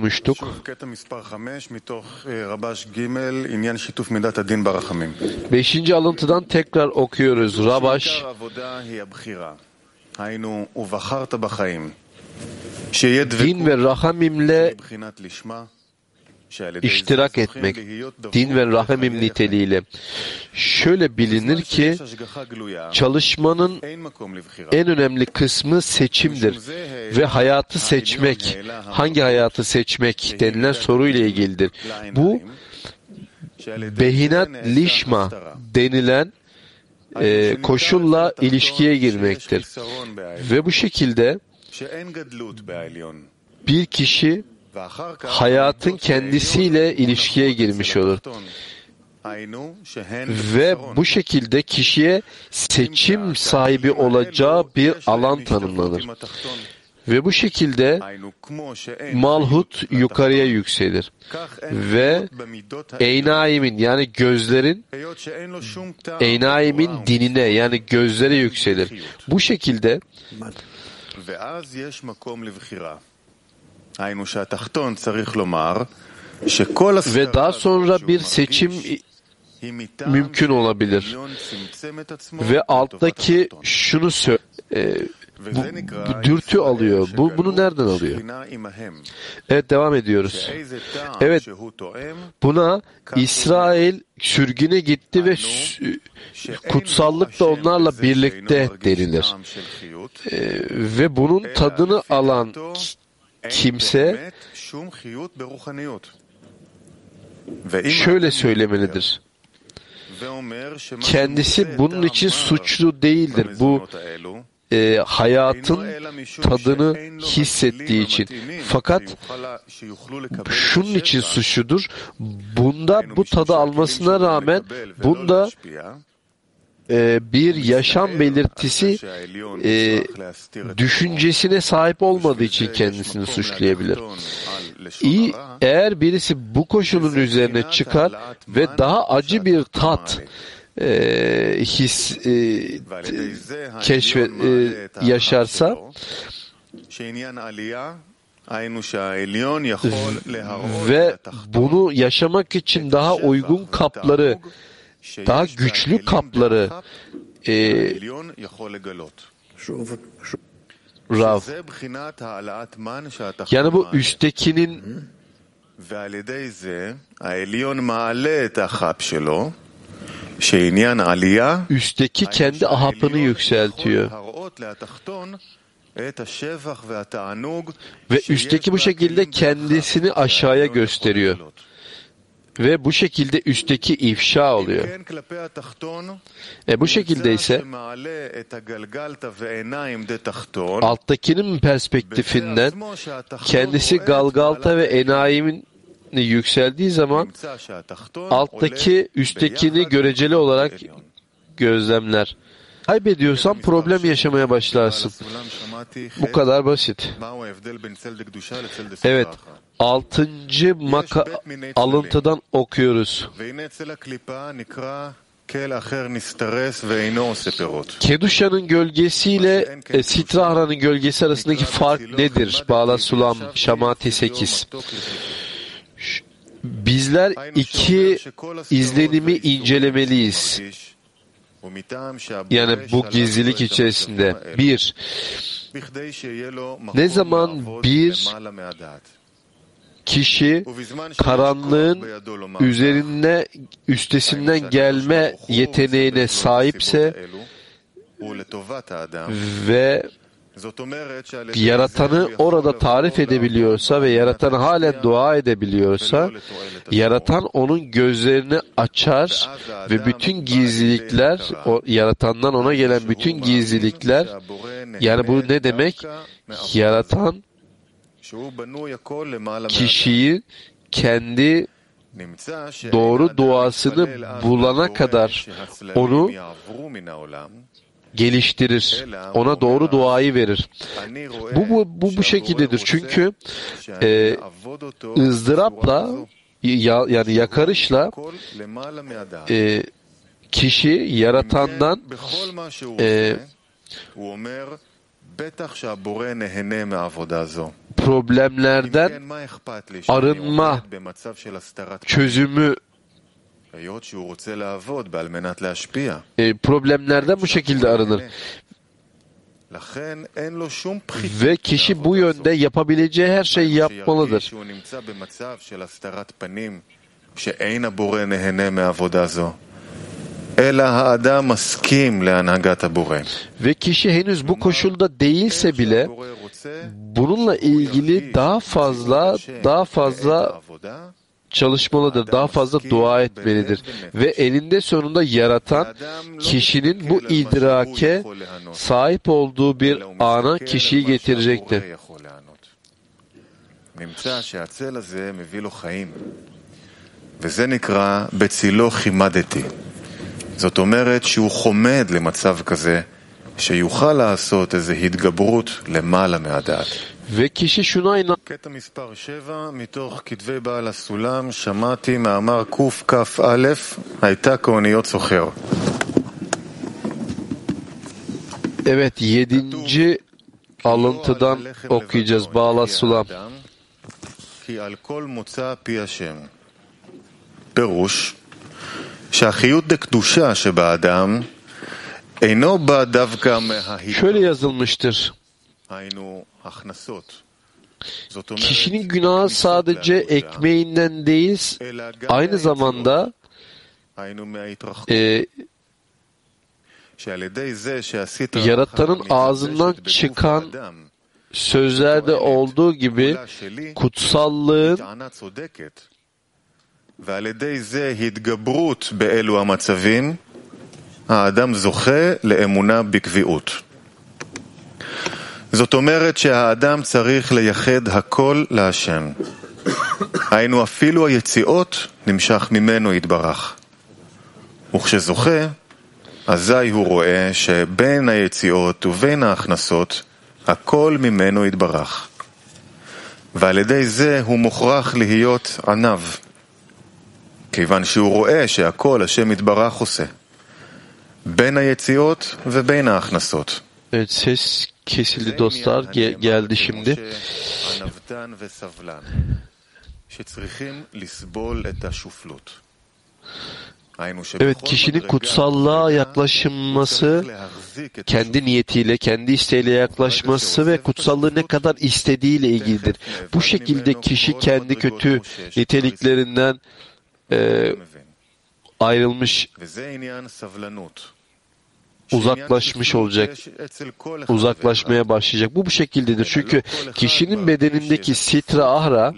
okumuştuk. Beşinci alıntıdan tekrar okuyoruz. Rabaş, din ve rahamimle iştirak etmek, din ve rahamim niteliğiyle. Şöyle bilinir ki çalışmanın en önemli kısmı seçimdir ve hayatı seçmek, hangi hayatı seçmek denilen soruyla ilgilidir. Bu behinat lişma denilen koşulla ilişkiye girmektir. Ve bu şekilde bir kişi hayatın kendisiyle ilişkiye girmiş olur. Ve bu şekilde kişiye seçim sahibi olacağı bir alan tanımlanır. Ve bu şekilde malhut yukarıya yükselir. Ve eynaimin yani gözlerin eynaimin dinine yani gözlere yükselir. Bu şekilde ve daha sonra bir seçim mümkün olabilir. Ve alttaki şunu bu dürtü alıyor. Bunu nereden alıyor? Evet, devam ediyoruz. Evet, buna İsrail sürgüne gitti ve kutsallık da onlarla birlikte denilir. Ve bunun tadını alan kimse şöyle söylemelidir. Kendisi bunun için suçlu değildir. Bu hayatın tadını hissettiği için. Fakat şunun için suçludur. Bu tadı almasına rağmen bunda bir yaşam belirtisi düşüncesine sahip olmadığı için kendisini suçlayabilir. Eğer birisi bu koşulun üzerine çıkar ve daha acı bir tat yaşarsa ve bunu yaşamak için daha uygun kapları, daha güçlü kapları Rav, yani bu üsttekinin üstteki kendi ahapını yükseltiyor. Ve üstteki bu şekilde kendisini aşağıya gösteriyor. Ve bu şekilde üstteki ifşa oluyor. Bu şekilde ise alttakinin perspektifinden kendisi Galgalta ve Enayim'in yükseldiği zaman alttaki üsttekini göreceli olarak gözlemler. Kaybediyorsan problem yaşamaya başlarsın. Bu kadar basit. Evet. 6. alıntıdan okuyoruz. Keduşa'nın gölgesiyle Sitrahra'nın gölgesi arasındaki fark nedir? Bağla Sulam Şamati 8. Bizler iki izlenimi incelemeliyiz. Yani bu gizlilik içerisinde. Bir, ne zaman bir kişi karanlığın üstesinden gelme yeteneğine sahipse ve Yaratan'ı orada tarif edebiliyorsa ve Yaratan'a halen dua edebiliyorsa, Yaratan onun gözlerini açar ve bütün gizlilikler, Yaratan'dan ona gelen bütün gizlilikler, yani bu ne demek? Yaratan kişiyi kendi doğru duasını bulana kadar onu geliştirir. Ona doğru duayı verir. Bu şekildedir. Çünkü ızdırapla yani yakarışla kişi Yaratan'dan problemlerden arınma çözümü problemlerden bu şekilde arınır. Ve kişi bu yönde yapabileceği her şeyi yapmalıdır. Ve kişi henüz bu koşulda değilse bile bununla ilgili daha fazla çalışmalıdır, daha fazla dua etmelidir. Ve eninde sonunda yaratan kişinin bu idrake sahip olduğu bir ana kişiyi getirecektir. וזה נקרא בצילו חימדתי. זאת אומרת שהוא חומד למצב כזה שיוכל לעשות איזו התגברות למעלה מהדעת. Ve kişi şuna inan. קטע מספר 7 מתוך כתבי בעל הסולם שמעתי מאמר קכ"א הייתה כאוניות סוחר. Evet, 7. alıntıdan okuyacağız Ba'al Sulam. כי על כל מוצא פי השם. פירוש שהחיות דקדושה שבאדם אינו בא דווקא Şöyle yazılmıştır. היינו הכנסות. Kişinin günahı sadece ekmeğinden değil, aynı zamanda yaratanın ağzından çıkan sözlerde olduğu gibi kutsallığın ועל ידי זה התגברות באלו המצבים, האדם זוכה לאמונה בקביעות. זאת אומרת שהאדם צריך לייחד הכל להשם. היינו אפילו היציאות נמשך ממנו יתברך. וכשזוכה, אזי הוא רואה שבין היציאות ובין ההכנסות, הכל ממנו יתברך. ועל ידי זה הוא מוכרח להיות ענב. כיוון שהוא רואה שהכל השם יתברך עושה. בין היציאות ובין ההכנסות. Evet, ses kesildi dostlar. Geldi şimdi. Evet, kişinin kutsallığa yaklaşılması, kendi niyetiyle, kendi isteğiyle yaklaşması ve kutsallığı ne kadar istediğiyle ilgilidir. Bu şekilde kişi kendi kötü niteliklerinden ayrılmış, uzaklaşmış olacak, uzaklaşmaya başlayacak. Bu şekildedir. Çünkü kişinin bedenindeki sitra ahra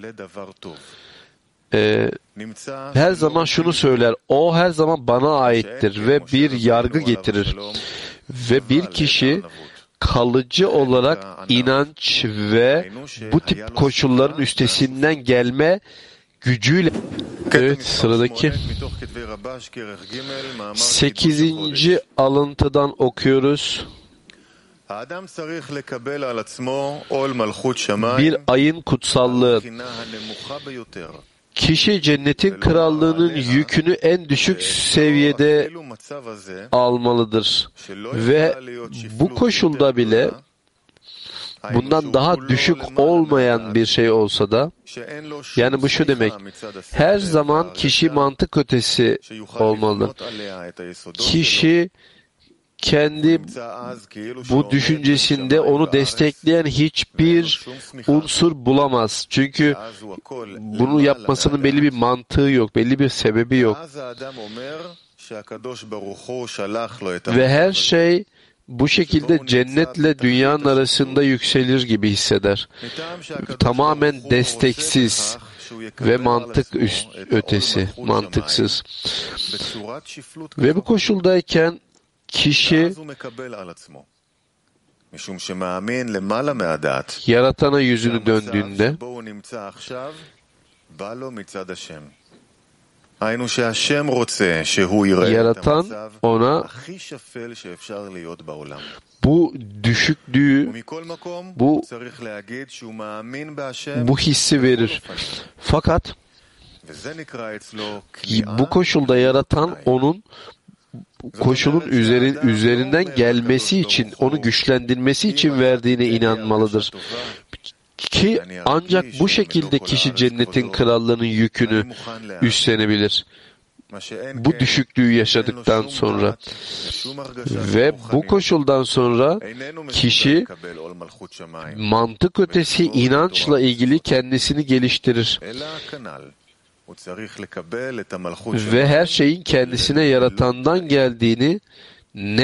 her zaman şunu söyler, o her zaman bana aittir ve bir yargı getirir. Ve bir kişi kalıcı olarak inanç ve bu tip koşulların üstesinden gelme gücüyle. Evet, sıradaki 8. alıntıdan okuyoruz. Bir ayın kutsallığı. Kişi cennetin krallığının yükünü en düşük seviyede almalıdır. Ve bu koşulda bile bundan daha düşük olmayan bir şey olsa da, yani bu şu demek, her zaman kişi mantık ötesi olmalı. Kişi kendi bu düşüncesinde onu destekleyen hiçbir unsur bulamaz. Çünkü bunu yapmasının belli bir mantığı yok, belli bir sebebi yok. Ve her şey bu şekilde cennetle dünyanın arasında yükselir gibi hisseder. Tamamen desteksiz ve mantık ötesi, mantıksız. Ve bu koşuldayken kişi yaratana yüzünü döndüğünde yaratan ona bu düşüklüğü, bu hissi verir. Fakat bu koşulda yaratan onun koşulun üzerinden gelmesi için, onu güçlendirmesi için verdiğine inanmalıdır. Ki ancak bu şekilde kişi cennetin krallığının yükünü üstlenebilir. Bu düşüklüğü yaşadıktan sonra ve bu koşuldan sonra kişi mantık ötesi inançla ilgili kendisini geliştirir ve her şeyin kendisine yaratandan geldiğini, ne